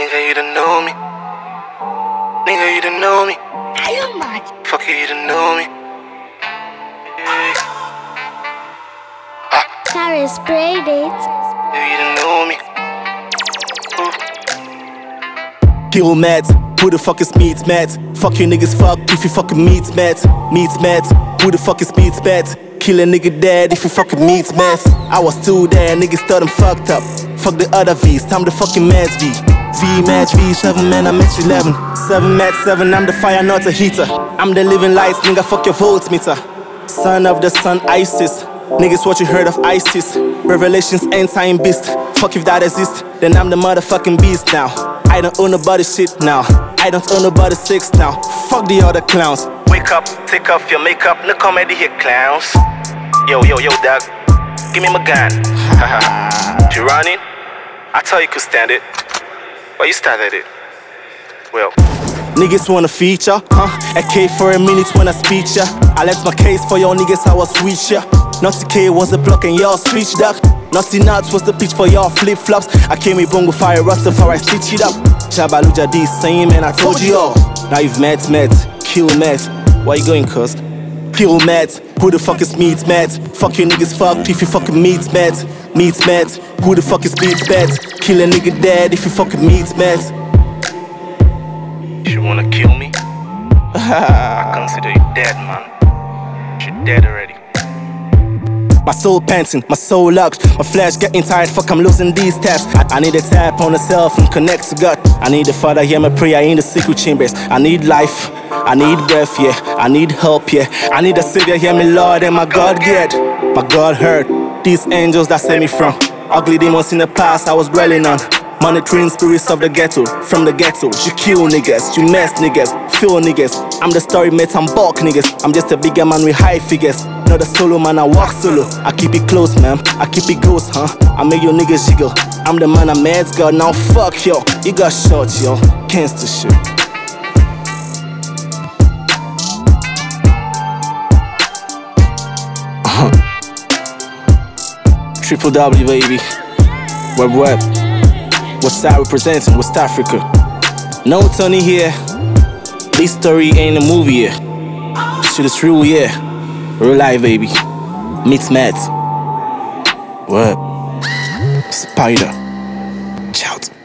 Nigga, you don't know me. Nigga, you don't know me. Are you mad? Fuck you don't know me. Carrie sprayed it. You don't know me. Kill Matt, who the fuck is Meat Matt? Fuck you niggas, fuck if you fucking Meat Matt. Meat Matt, who the fuck is Meat Matt? Kill a nigga dead if you fucking Meat Matt. I was still there, niggas thought I'm fucked up. Fuck the other V's, time the fucking Mads V. V match V7 man, I'm at 11. 7 match 7, I'm the fire, not a heater. I'm the living lights, nigga, fuck your voltmeter. Son of the sun, ISIS. Niggas, what you heard of ISIS? Revelations, end time beast. Fuck if that exists, then I'm the motherfucking beast now. I don't own nobody's shit now. I don't own nobody's six now. Fuck the other clowns. Wake up, take off your makeup, no comedy here, clowns. Yo, dog, give me my gun. You running? I thought you could stand it, but you started it. Well, niggas wanna feature, huh? A K for a minute when I speech ya. I left my case for your niggas, I was switch ya. Naughty K was the block and y'all switch duck. Naughty Nuts was the pitch for y'all flip-flops. I came with bongo fire rasta before I stitch it up. Jabaluja D same man, I told you all. Now you've met, kill Matt. Why you going, cuz? Kill Matt, who the fuck is Meat Matt? Fuck you niggas, fuck if you fucking Meat Matt. Meat Matt, who the fuck is Meat Matt? Kill a nigga dead if you fucking Meat Matt. you wanna kill me? I consider you dead, man. You're dead already. My soul panting, my soul locked. My flesh getting tired, fuck I'm losing these taps. I need a tap on the self and connect to God. I need the Father hear my prayer in the secret chambers. I need life, I need breath, yeah. I need help, yeah. I need a savior, hear me Lord and my God get. My God heard these angels that saved me from ugly demons in the past I was dwelling on. Monitoring spirits of the ghetto, from the ghetto. You kill niggas, you mess niggas, feel niggas. I'm the story mate, I'm bulk niggas. I'm just a bigger man with high figures. Not a solo man, I walk solo. I keep it close, man, I keep it close, huh? I make your niggas jiggle. I'm the man, I'm mad God, now fuck yo. You got shot, yo, cancer shit. Triple W, baby. Web. West Side representing West Africa. No Tony here. This story ain't a movie here. Shit is real, yeah. Real life, baby. Meet Matt. What? Spider. Shout.